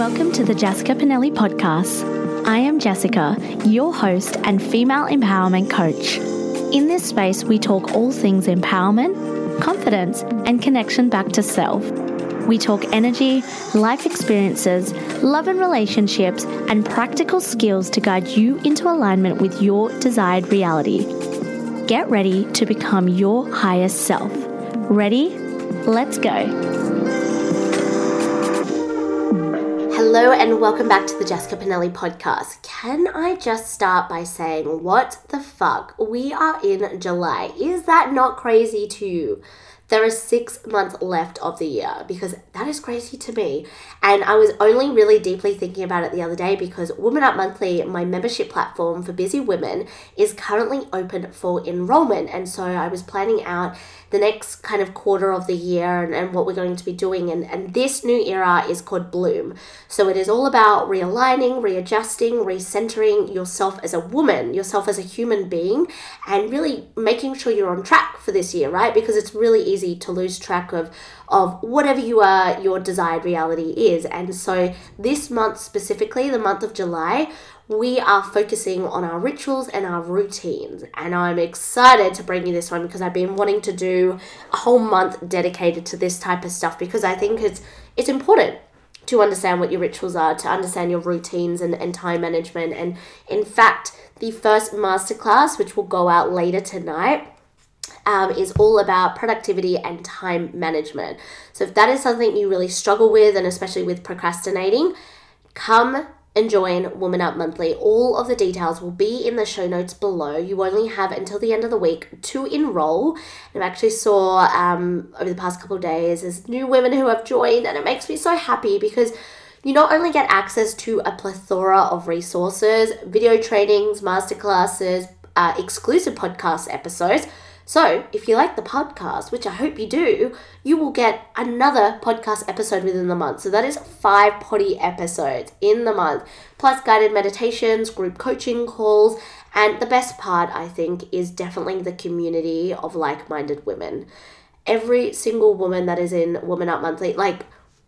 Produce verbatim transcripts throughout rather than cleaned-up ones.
Welcome to the Jessica Pinelli podcast. I am Jessica, your host and female empowerment coach. In this space, we talk all things empowerment, confidence, and connection back to self. We talk energy, life experiences, love and relationships, and practical skills to guide you into alignment with your desired reality. Get ready to become your highest self. Ready? Let's go. Hello and welcome back to the Jessica Pinelli podcast. Can I just start by saying, what the fuck? We are in July. Is that not crazy to you? There are six months left of the year, because that is crazy to me. And I was only really deeply thinking about it the other day because Woman Up Monthly, my membership platform for busy women, is currently open for enrollment. And so I was planning out the next kind of quarter of the year and, and what we're going to be doing. And, and this new era is called Bloom. So it is all about realigning, readjusting, recentering yourself as a woman, yourself as a human being, and really making sure you're on track for this year, right? Because it's really easy to lose track of, of whatever you are, your desired reality is. And so this month specifically, the month of July, we are focusing on our rituals and our routines. And I'm excited to bring you this one because I've been wanting to do a whole month dedicated to this type of stuff because I think it's it's important to understand what your rituals are, to understand your routines and, and time management. And in fact, the first masterclass, which will go out later tonight, Um, is all about productivity and time management. So if that is something you really struggle with, and especially with procrastinating, come and join Woman Up Monthly. All of the details will be in the show notes below. You only have until the end of the week to enroll. And I actually saw um, over the past couple of days there's new women who have joined, and it makes me so happy because you not only get access to a plethora of resources, video trainings, masterclasses, uh, exclusive podcast episodes. So if you like the podcast, which I hope you do, you will get another podcast episode within the month. So that is five potty episodes in the month, plus guided meditations, group coaching calls. And the best part, I think, is definitely the community of like-minded women. Every single woman that is in Woman Up Monthly, like,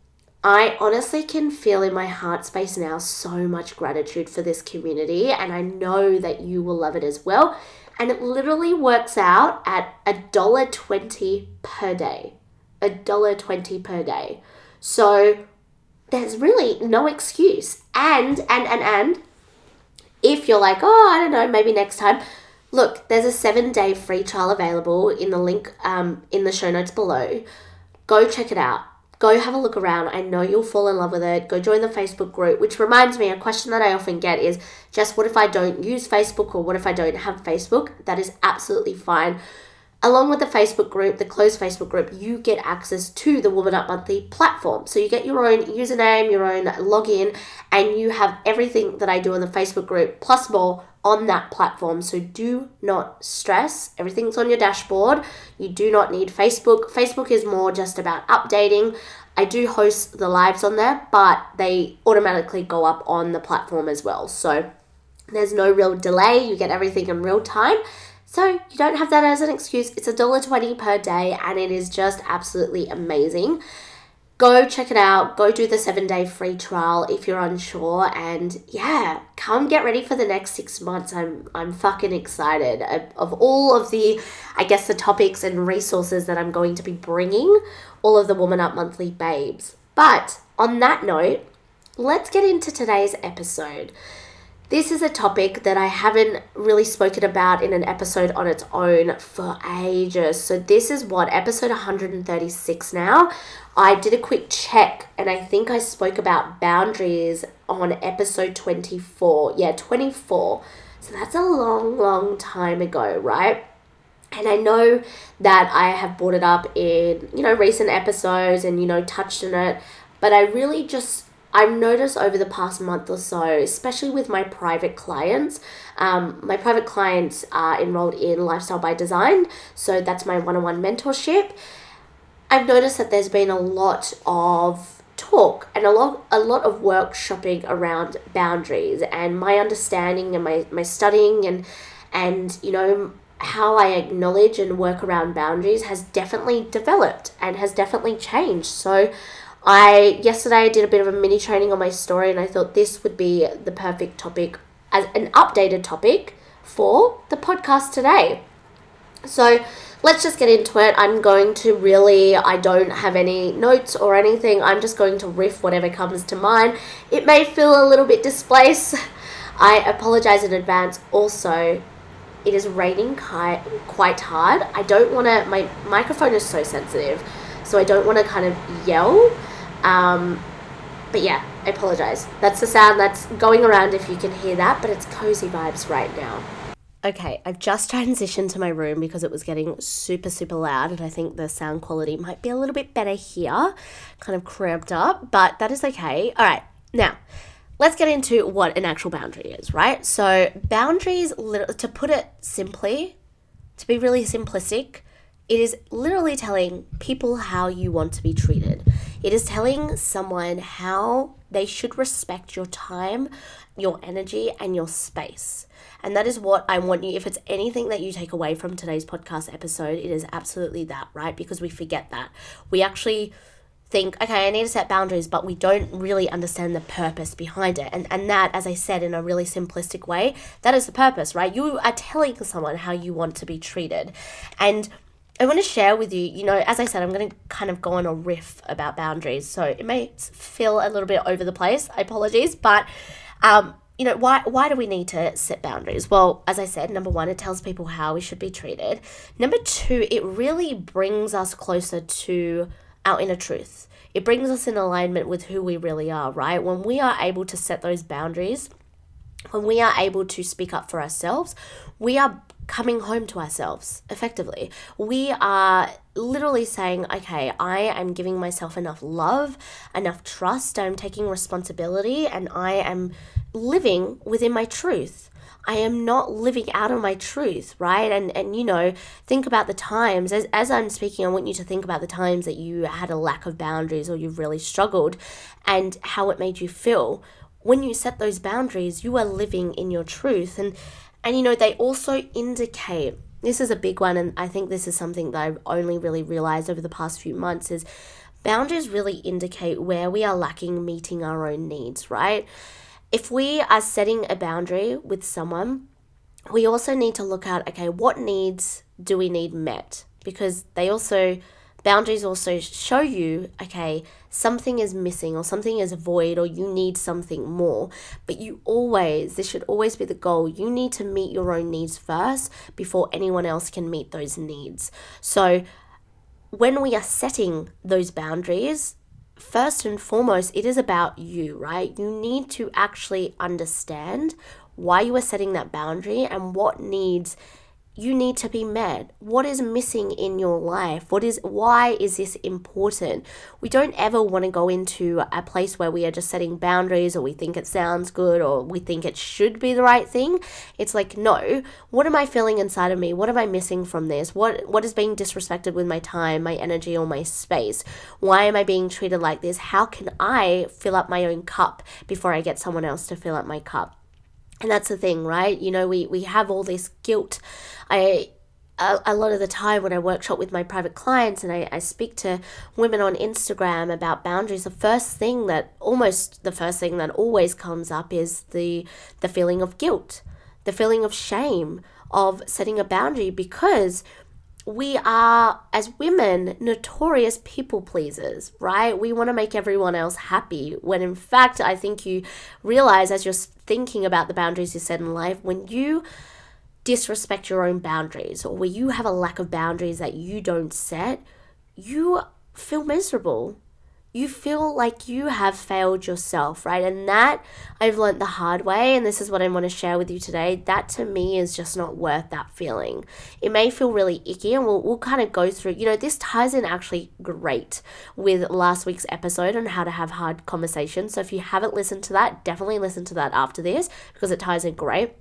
I honestly can feel in my heart space now so much gratitude for this community, and I know that you will love it as well. And it literally works out at one dollar twenty per day. one dollar twenty per day. So there's really no excuse. And, and, and, and, if you're like, oh, I don't know, maybe next time, look, there's a seven-day free trial available in the link um, in the show notes below. Go check it out. Go have a look around. I know you'll fall in love with it. Go join the Facebook group, which reminds me, a question that I often get is, just what if I don't use Facebook, or what if I don't have Facebook? That is absolutely fine. Along with the Facebook group, the closed Facebook group, you get access to the Woman Up Monthly platform. So you get your own username, your own login, and you have everything that I do in the Facebook group, plus more, on that platform. So do not stress. Everything's on your dashboard. You do not need Facebook. Facebook is more just about updating. I do host the lives on there, but they automatically go up on the platform as well. So there's no real delay. You get everything in real time. So you don't have that as an excuse. It's one dollar twenty per day, and it is just absolutely amazing. Go check it out. Go do the seven-day free trial if you're unsure. And yeah, come get ready for the next six months. I'm I'm fucking excited of, of all of the, I guess, the topics and resources that I'm going to be bringing all of the Woman Up Monthly babes. But on that note, let's get into today's episode. This is a topic that I haven't really spoken about in an episode on its own for ages. So this is what, episode one hundred thirty-six now. I did a quick check, and I think I spoke about boundaries on episode twenty-four. Yeah, twenty-four. So that's a long, long time ago, right? And I know that I have brought it up in, you know, recent episodes and, you know, touched on it. But I really just, I've noticed over the past month or so, especially with my private clients, um, my private clients are enrolled in Lifestyle by Design. So that's my one-on-one mentorship. I've noticed that there's been a lot of talk and a lot a lot of workshopping around boundaries, and my understanding and my, my studying and and you know how I acknowledge and work around boundaries has definitely developed and has definitely changed. So I yesterday I did a bit of a mini training on my story, and I thought this would be the perfect topic as an updated topic for the podcast today. So let's just get into it. I'm going to really, I don't have any notes or anything. I'm just going to riff whatever comes to mind. It may feel a little bit displaced. I apologize in advance. Also, it is raining quite, quite hard. I don't want to, my microphone is so sensitive, so I don't want to kind of yell. Um, but yeah, I apologize. That's the sound that's going around if you can hear that, but it's cozy vibes right now. Okay, I've just transitioned to my room because it was getting super, super loud, and I think the sound quality might be a little bit better here, kind of cramped up, but that is okay. All right, now, let's get into what an actual boundary is, right? So boundaries, to put it simply, to be really simplistic, it is literally telling people how you want to be treated. It is telling someone how they should respect your time, your energy, and your space. And that is what I want you, if it's anything that you take away from today's podcast episode, it is absolutely that, right? Because we forget that. We actually think, okay, I need to set boundaries, but we don't really understand the purpose behind it. And and that, as I said, in a really simplistic way, that is the purpose, right? You are telling someone how you want to be treated. And I want to share with you, you know, as I said, I'm going to kind of go on a riff about boundaries. So it may feel a little bit over the place. I apologize. But, um, you know, why why do we need to set boundaries? Well, as I said, number one, it tells people how we should be treated. Number two, it really brings us closer to our inner truth. It brings us in alignment with who we really are, right? When we are able to set those boundaries, when we are able to speak up for ourselves, we are coming home to ourselves effectively. We are literally saying, okay, I am giving myself enough love, enough trust, I'm taking responsibility, and I am living within my truth. I am not living out of my truth, right? And, and you know, think about the times, as, as I'm speaking, I want you to think about the times that you had a lack of boundaries or you've really struggled and how it made you feel. When you set those boundaries, you are living in your truth. And, and you know, they also indicate, this is a big one, and I think this is something that I've only really realized over the past few months, is boundaries really indicate where we are lacking meeting our own needs, right? If we are setting a boundary with someone, we also need to look at, okay, what needs do we need met? Because they also, boundaries also show you, okay, something is missing or something is void or you need something more. But you always, this should always be the goal, you need to meet your own needs first before anyone else can meet those needs. So when we are setting those boundaries, first and foremost, it is about you, right? You need to actually understand why you are setting that boundary and what needs you need to be met. What is missing in your life? What is, why is this important? We don't ever want to go into a place where we are just setting boundaries or we think it sounds good or we think it should be the right thing. It's like, no, what am I feeling inside of me? What am I missing from this? What What is being disrespected with my time, my energy, or my space? Why am I being treated like this? How can I fill up my own cup before I get someone else to fill up my cup? And that's the thing, right? You know, we, we have all this guilt. I a, a lot of the time when I workshop with my private clients and I, I speak to women on Instagram about boundaries, the first thing that, almost the first thing that always comes up is the the feeling of guilt, the feeling of shame of setting a boundary, because we are, as women, notorious people pleasers, right? We want to make everyone else happy, when in fact, I think you realize as you're thinking about the boundaries you set in life, when you disrespect your own boundaries or where you have a lack of boundaries that you don't set, you feel miserable. You feel like you have failed yourself, right? And that I've learned the hard way, and this is what I want to share with you today. That to me is just not worth that feeling. It may feel really icky, and we'll, we'll kind of go through, you know, this ties in actually great with last week's episode on how to have hard conversations. So if you haven't listened to that, definitely listen to that after this because it ties in great.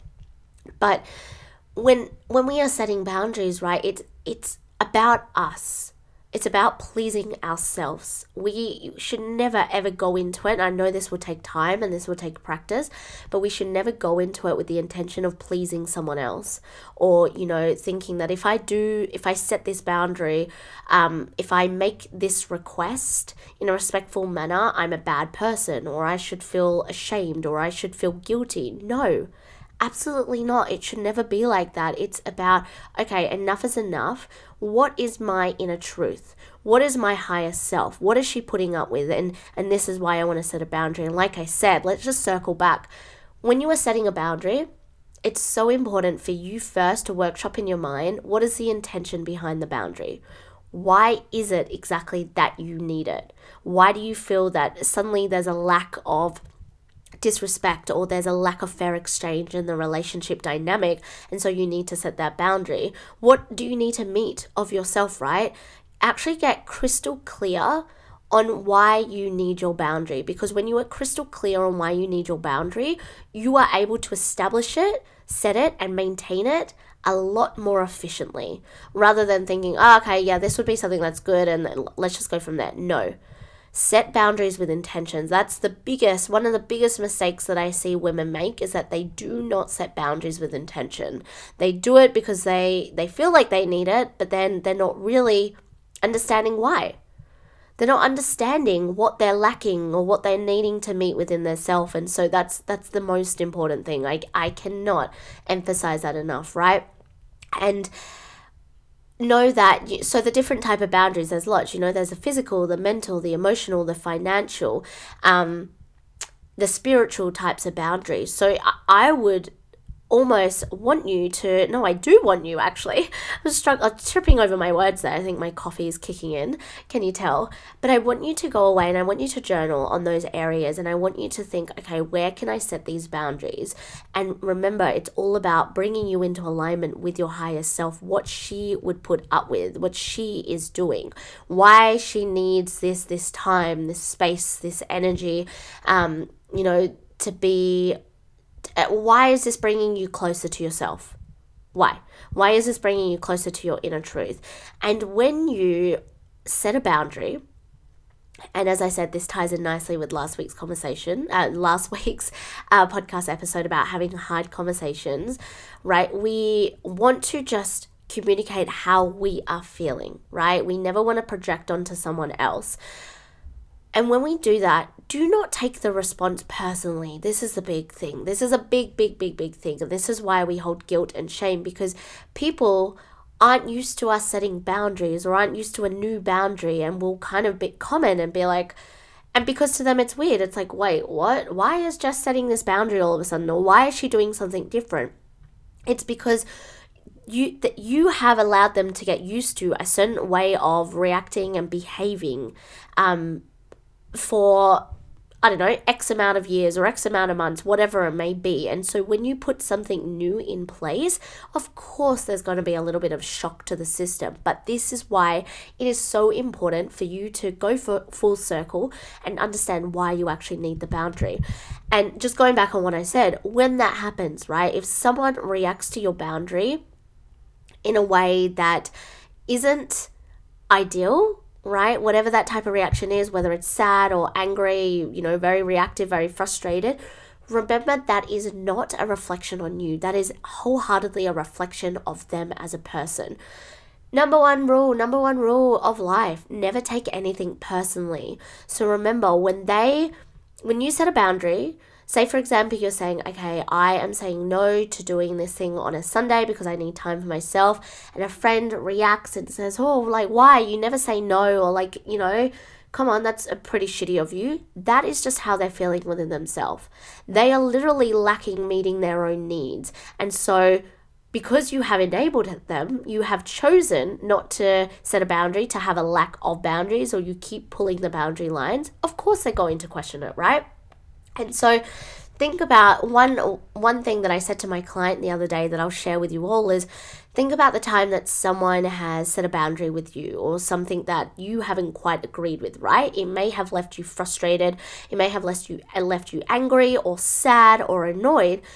But when when we are setting boundaries, right, it's it's about us. It's about pleasing ourselves. We should never ever go into it. I know this will take time and this will take practice, but we should never go into it with the intention of pleasing someone else, or, you know, thinking that if I do, if I set this boundary, um, if I make this request in a respectful manner, I'm a bad person, or I should feel ashamed, or I should feel guilty. No. Absolutely not. It should never be like that. It's about, okay, enough is enough. What is my inner truth? What is my higher self? What is she putting up with? And and this is why I want to set a boundary. And like I said, let's just circle back. When you are setting a boundary, it's so important for you first to workshop in your mind, what is the intention behind the boundary? Why is it exactly that you need it? Why do you feel that suddenly there's a lack of disrespect, or there's a lack of fair exchange in the relationship dynamic, and so you need to set that boundary? What do you need to meet of yourself, right? Actually get crystal clear on why you need your boundary, because when you are crystal clear on why you need your boundary, you are able to establish it, set it, and maintain it a lot more efficiently, rather than thinking, oh, okay, yeah, this would be something that's good and let's just go from there. No. Set boundaries with intentions. That's the biggest, one of the biggest mistakes that I see women make, is that they do not set boundaries with intention. They do it because they, they feel like they need it, but then they're not really understanding why. They're not understanding what they're lacking or what they're needing to meet within their self. And so that's that's the most important thing. I, I cannot emphasize that enough, right? And know that, you, so the different type of boundaries, there's lots, you know, there's the physical, the mental, the emotional, the financial, um, the spiritual types of boundaries. So I, I would almost want you to, no, I do want you actually, I'm, struggling, I'm tripping over my words there, I think my coffee is kicking in, can you tell? But I want you to go away and I want you to journal on those areas, and I want you to think, okay, where can I set these boundaries? And remember, it's all about bringing you into alignment with your higher self, what she would put up with, what she is doing, why she needs this, this time, this space, this energy, um, you know, to be. Why is this bringing you closer to yourself? Why? Why is this bringing you closer to your inner truth? And when you set a boundary, and as I said, this ties in nicely with last week's conversation, uh, last week's uh, podcast episode about having hard conversations, right? We want to just communicate how we are feeling, right? We never want to project onto someone else. And when we do that, do not take the response personally. This is the big thing. This is a big, big, big, big thing. And this is why we hold guilt and shame, because people aren't used to us setting boundaries, or aren't used to a new boundary, and will kind of be, comment and be like, and because to them it's weird. It's like, wait, what? Why is Jess setting this boundary all of a sudden? Or why is she doing something different? It's because you that you have allowed them to get used to a certain way of reacting and behaving, um, for, I don't know, X amount of years or X amount of months, whatever it may be. And so when you put something new in place, of course there's going to be a little bit of shock to the system. But this is why it is so important for you to go for full circle and understand why you actually need the boundary. And just going back on what I said, when that happens, right, if someone reacts to your boundary in a way that isn't ideal, right? Whatever that type of reaction is, whether it's sad or angry, you know, very reactive, very frustrated, remember that is not a reflection on you. That is wholeheartedly a reflection of them as a person. Number one rule, number one rule of life, never take anything personally. So remember, when they, when you set a boundary, say, for example, you're saying, okay, I am saying no to doing this thing on a Sunday because I need time for myself. And a friend reacts and says, oh, like, why? You never say no, or like, you know, come on, that's a pretty shitty of you. That is just how they're feeling within themselves. They are literally lacking meeting their own needs. And so because you have enabled them, you have chosen not to set a boundary, to have a lack of boundaries, or you keep pulling the boundary lines. Of course, they're going to question it, right? And so think about one one thing that I said to my client the other day that I'll share with you all is, think about the time that someone has set a boundary with you, or something that you haven't quite agreed with, right? It may have left you frustrated. It may have left you left you angry or sad or annoyed.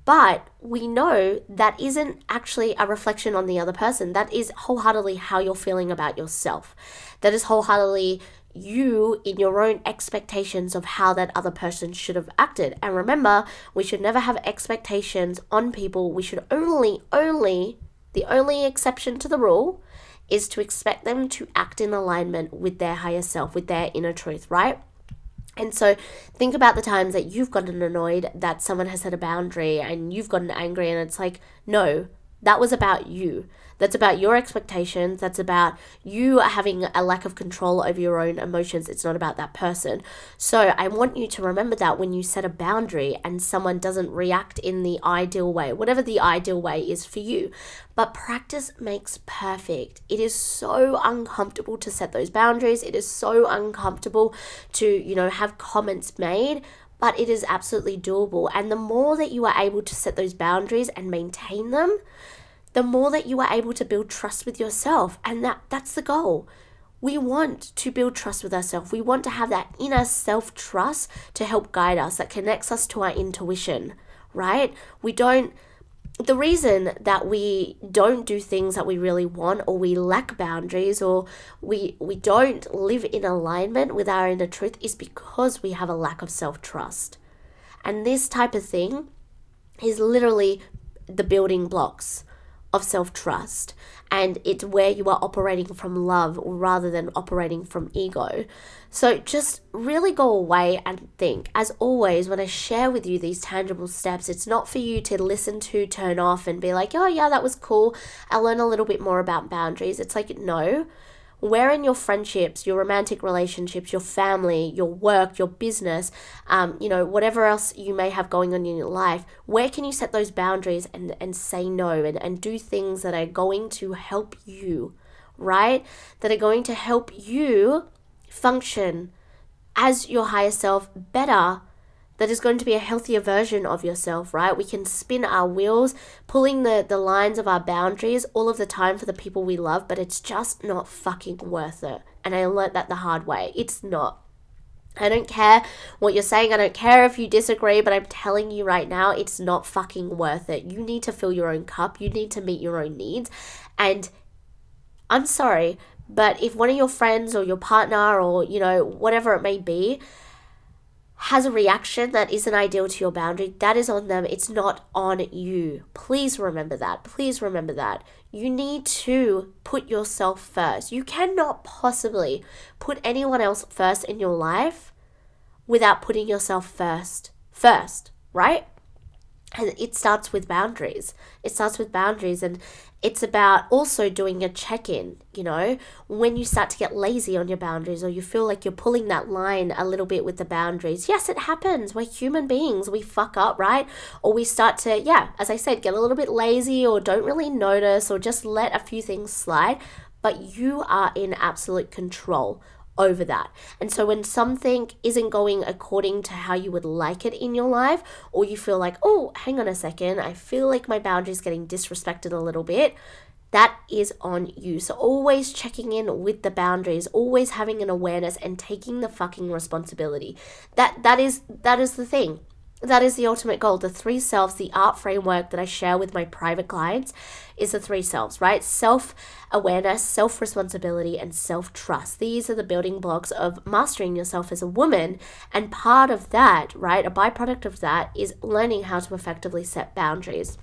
But we know that isn't actually a reflection on the other person. That is wholeheartedly how you're feeling about yourself. That is wholeheartedly you in your own expectations of how that other person should have acted. And remember, we should never have expectations on people. We should only, only, the only exception to the rule is to expect them to act in alignment with their higher self, with their inner truth, right? And so think about the times that you've gotten annoyed that someone has set a boundary and you've gotten angry, and it's like, no, that was about you. That's about your expectations. That's about you having a lack of control over your own emotions. It's not about that person. So I want you to remember that when you set a boundary and someone doesn't react in the ideal way, whatever the ideal way is for you. But practice makes perfect. It is so uncomfortable to set those boundaries. It is so uncomfortable to, you know, have comments made, but it is absolutely doable. And the more that you are able to set those boundaries and maintain them, the more that you are able to build trust with yourself. And that that's the goal. We want to build trust with ourselves. We want to have that inner self-trust to help guide us, that connects us to our intuition, right? We don't, the reason that we don't do things that we really want, or we lack boundaries, or we we don't live in alignment with our inner truth is because we have a lack of self-trust. And this type of thing is literally the building blocks of self-trust, and it's where you are operating from love rather than operating from ego. So just really go away and think. As always, when I share with you these tangible steps, it's not for you to listen to, turn off, and be like, oh yeah, that was cool, I'll learn a little bit more about boundaries. It's like, no. Where in your friendships, your romantic relationships, your family, your work, your business, um, you know, whatever else you may have going on in your life, where can you set those boundaries and, and say no and, and do things that are going to help you, right? That are going to help you function as your higher self better, that is going to be a healthier version of yourself, right? We can spin our wheels, pulling the, the lines of our boundaries all of the time for the people we love, but it's just not fucking worth it. And I learned that the hard way. It's not. I don't care what you're saying. I don't care if you disagree, but I'm telling you right now, it's not fucking worth it. You need to fill your own cup. You need to meet your own needs. And I'm sorry, but if one of your friends or your partner or, you know, whatever it may be, has a reaction that isn't ideal to your boundary, that is on them. It's not on you. Please remember that. Please remember that. You need to put yourself first. You cannot possibly put anyone else first in your life without putting yourself first. First, right? And it starts with boundaries. It starts with boundaries, and it's about also doing a check-in, you know, when you start to get lazy on your boundaries, or you feel like you're pulling that line a little bit with the boundaries. Yes, it happens. We're human beings. We fuck up, right? Or we start to, yeah, as I said, get a little bit lazy or don't really notice or just let a few things slide, but you are in absolute control over that. And so when something isn't going according to how you would like it in your life, or you feel like, oh, hang on a second, I feel like my boundaries getting disrespected a little bit, that is on you. So always checking in with the boundaries, always having an awareness and taking the fucking responsibility. That that is that is the thing. That is the ultimate goal. The three selves, the art framework that I share with my private clients is the three selves, right? Self-awareness, self-responsibility, and self-trust. These are the building blocks of mastering yourself as a woman. And part of that, right, a byproduct of that is learning how to effectively set boundaries.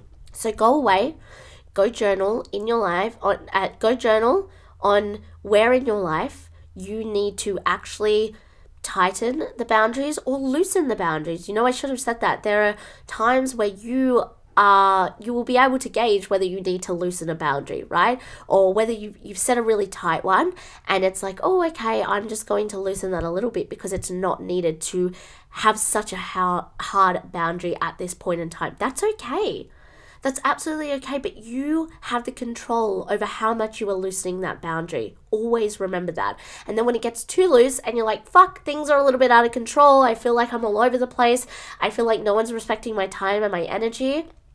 So go away, go journal in your life, on, uh, go journal on where in your life you need to actually tighten the boundaries or loosen the boundaries. You know, I should have said that. There are times where you are, you will be able to gauge whether you need to loosen a boundary, right? Or whether you've, you've set a really tight one and it's like, oh, okay, I'm just going to loosen that a little bit because it's not needed to have such a hard boundary at this point in time. That's okay. That's absolutely okay, but you have the control over how much you are loosening that boundary. Always remember that. And then when it gets too loose and you're like, fuck, things are a little bit out of control, I feel like I'm all over the place, I feel like no one's respecting my time and my energy,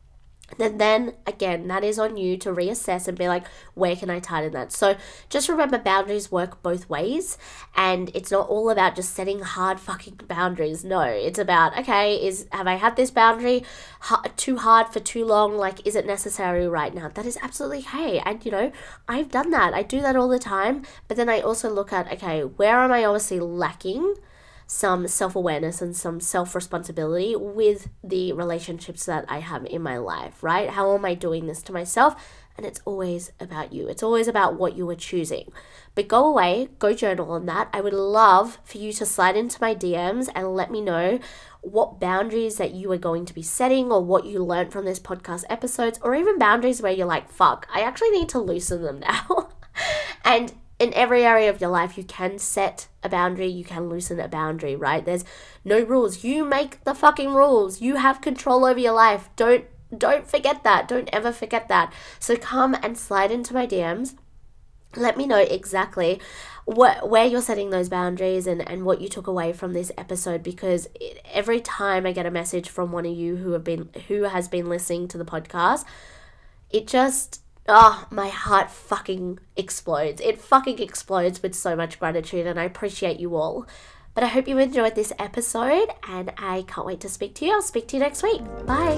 then then again, that is on you to reassess and be like, where can I tighten that? So just remember, boundaries work both ways, and it's not all about just setting hard fucking boundaries. No, it's about, okay, is have I had this boundary ha- too hard for too long? Like, is it necessary right now? That is absolutely okay. And you know, I've done that. I do that all the time. But then I also look at, okay, where am I obviously lacking some self-awareness and some self-responsibility with the relationships that I have in my life, right? How am I doing this to myself? And it's always about you. It's always about what you are choosing. But go away, go journal on that. I would love for you to slide into my D Ms and let me know what boundaries that you are going to be setting, or what you learned from this podcast episodes, or even boundaries where you're like, fuck, I actually need to loosen them now. And in every area of your life, you can set a boundary, you can loosen a boundary, right? There's no rules. You make the fucking rules. You have control over your life. Don't don't forget that. Don't ever forget that. So come and slide into my D Ms. Let me know exactly what where you're setting those boundaries and, and what you took away from this episode, because it, every time I get a message from one of you who have been who has been listening to the podcast, it just oh, my heart fucking explodes. It fucking explodes with so much gratitude, and I appreciate you all. But I hope you enjoyed this episode, and I can't wait to speak to you. I'll speak to you next week. Bye.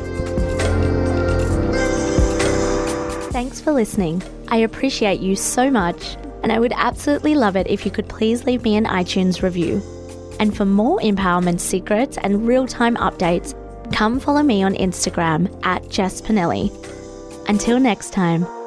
Thanks for listening. I appreciate you so much, and I would absolutely love it if you could please leave me an iTunes review. And for more empowerment secrets and real-time updates, come follow me on Instagram at Jess Pinelli. Until next time.